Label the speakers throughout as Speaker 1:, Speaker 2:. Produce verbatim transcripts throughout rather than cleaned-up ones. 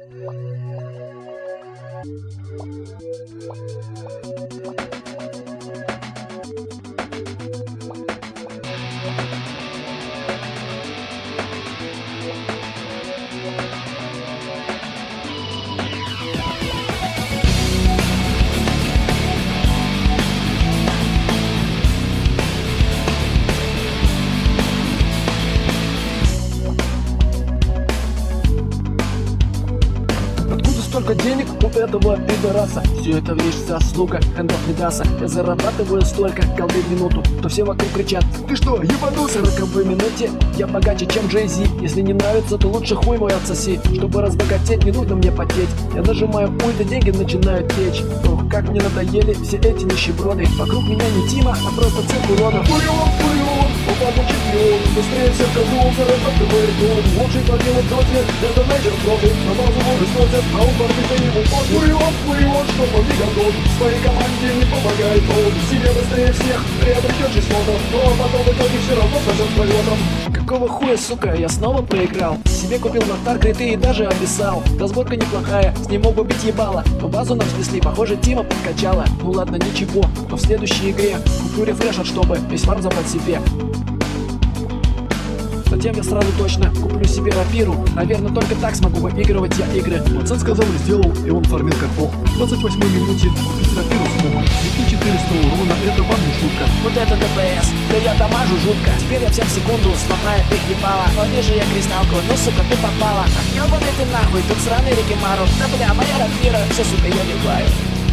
Speaker 1: Столько денег у этого пидораса. Все это лишь заслуга хэндов Мидаса. Я зарабатываю столько голды в минуту, то все вокруг кричат: ты что, ебанулся? В сороковой минуте я богаче, чем Джей Зи. Если не нравится, то лучше хуй мой отсоси. Чтобы разбогатеть, не нужно мне потеть. Я нажимаю пульт, и деньги начинают течь. Ох, как мне надоели все эти нищеброды. Вокруг меня не Тима, а просто цирк уродов. Фурион, фурион, попаду чемпион. Быстрее всех козлов зарабатывает дом. Лучший побил в доте, это мейджор профи. На базу уже сносят, а он ты ему под фурион, фурион, что он не готов. Своей команде не помогает он. Себе быстрее всех приобретет числотов, но потом в итоге все равно сойдет с полетом. Какого хуя, сука, я снова проиграл? Себе купил Мактар, криты и даже описал. Разборка неплохая, с ним мог бы бить ебало. Но базу нам снесли, похоже, Тима подкачала. Ну ладно, ничего, но в следующей игре куплю рефрешер, чтобы весь фарм забрать себе. Затем я сразу точно куплю себе рапиру. Наверное, только так смогу выигрывать я игры.
Speaker 2: Пацан сказал и сделал, и он фармил как бог. В двадцать восьмой минуте купить рапиру смог. две тысячи четыреста урона, это вам не шутка.
Speaker 1: Вот это ДПС, да я дамажу жутко. Теперь я всем секунду сломаю их ебало. Но вижу я кристалку, ну сука, ты попала. А ёбаный ты нахуй, тут сраный Рикимару. Да бля, моя рапира, все сука, я ебаю.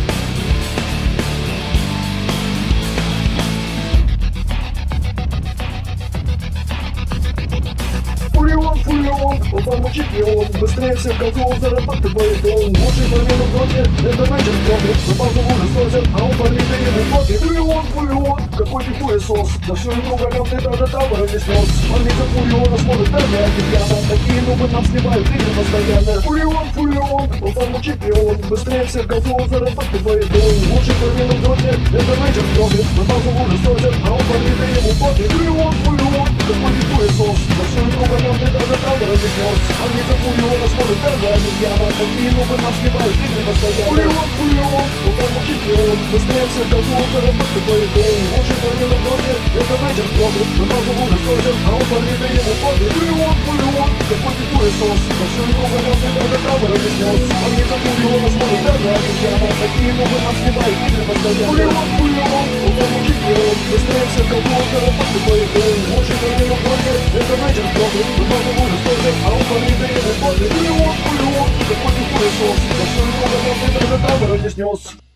Speaker 2: Фурион, фурион, он чемпион. Быстрее всех козлов зарабатывает он. Лучший фармил в доте, это мейджор профи. На базу уже сносят, а он фармит и ему профи. Фурион, фурион, какой ты хуесос. За всю игру врагам ты даже тавра не снес. Фармить за фуриона сможет даже офигенно. Такие нубы нам сливают игры постоянно. Фурион, фурион, он чемпион. Быстрее всех козлов зарабатывает он. Лучший фармил в доте, это мейджор профи. На базу уже сносят, а он фармит и ему профи. Фурион, фурион, какой ты хуесос. За всю игру врагам ты даже тавра не снес. Фармить за фуриона сможет даже офигенно. Такие нубы нам сливают игры постоянно. Фурион, фурион, он чемпион. Быстрее всех козлов зарабатывает он. Лучший фармил в доте, это мейджор профи. На базу уже сносят, а он фармит и ему профи. Фурион, фурион, какой ты хуесос. За всю игру врагам ты даже тавра не снес. Фармить за фуриона сможет даже офигенно. Такие нубы нам сливают игры постоянно. Фурион, фурион, он чемпион. Быстрее всех козлов зарабатывает он. Лучший фармил в доте, это мейджор профи. На базу уже сносят, а он фармит и ему профи. Фурион, фурион, какой ты хуесос. За всю игру врагам ты даже тавра не снес.